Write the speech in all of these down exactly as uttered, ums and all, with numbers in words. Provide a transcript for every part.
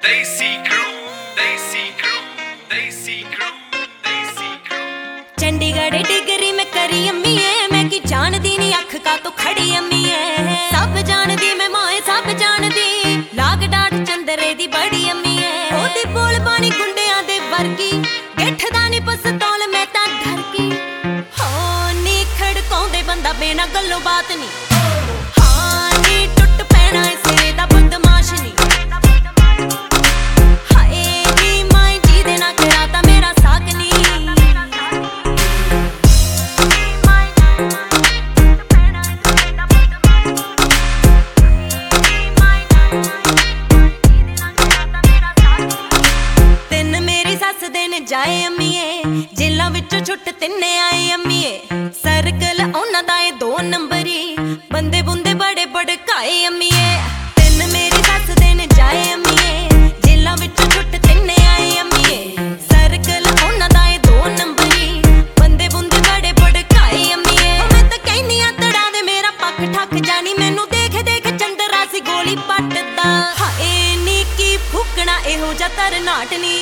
Desi crew, Desi crew, Desi crew, Desi crew। Chandigarh डिगरी में करी अम्मी है, मैं की जानदी नी अख का तो खड़ी अम्मी है। सब जानदी मैं माए सब जानदी, लाग डाट चंदरे दी बड़ी अम्मी है। ओदी बोल बानी गुंडियां दे वर्गी, गेठदा नी पस्तौल मैं तां डर की। हो नी खड़काउंदे बंदा बिना गल्लों बात नी, हां नी टुट पैना सिरे दा बदमाश नी। जाए अम्मीए जेलां विचों छुट तिन्ने आए अम्मीए, सर्कल उन्हां दा ए दो नंबरी, बंदे बुंदे बड़े भड़काए अम्मीए। तिन मेरी सस दे ने जाए अम्मीए, जेलां विचों छुट तिन्ने आए अम्मीए, सर्कल उन्हां दा ए दो नंबरी, बंदे बुंदे बड़े भड़काए अम्मीए। मैं तां कहनी आ तड़ा दे मेरा पक्क ठक जानी, मैनू देख देख चंदरा सी गोली पटदा। हाए नी की फूकना इहो जा तरनाट नी,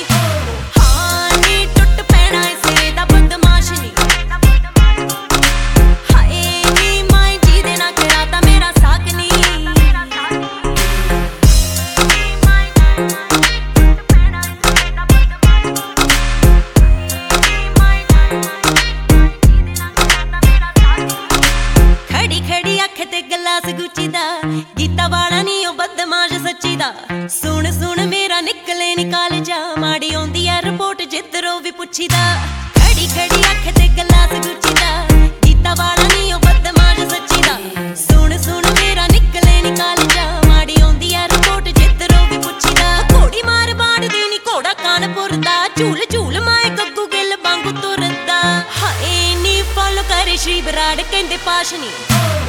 गलास गुची दा गीता वाला नी ओ बदमाश सच्ची दा। सुन सुन मेरा निकले निकाल जा, माड़ी आउंदी ऐ रिपोर्ट जिधरों भी पुछी दा। खड़ी खड़ी अख ते गलास गुची दा, गीता वाला नी ओ बदमाश सच्ची दा। सुन सुन मेरा निकले निकाल जा, माड़ी आउंदी ऐ रिपोर्ट जिधरों भी पुछी दा। घोड़ी मार बाड़ दी नी घोड़ा कानपुर दा, झूल झूल माए गग्गू गिल वांगू तुरदा। हाए नी फॉलो करे श्री बराड़ कहंदे पाश नी।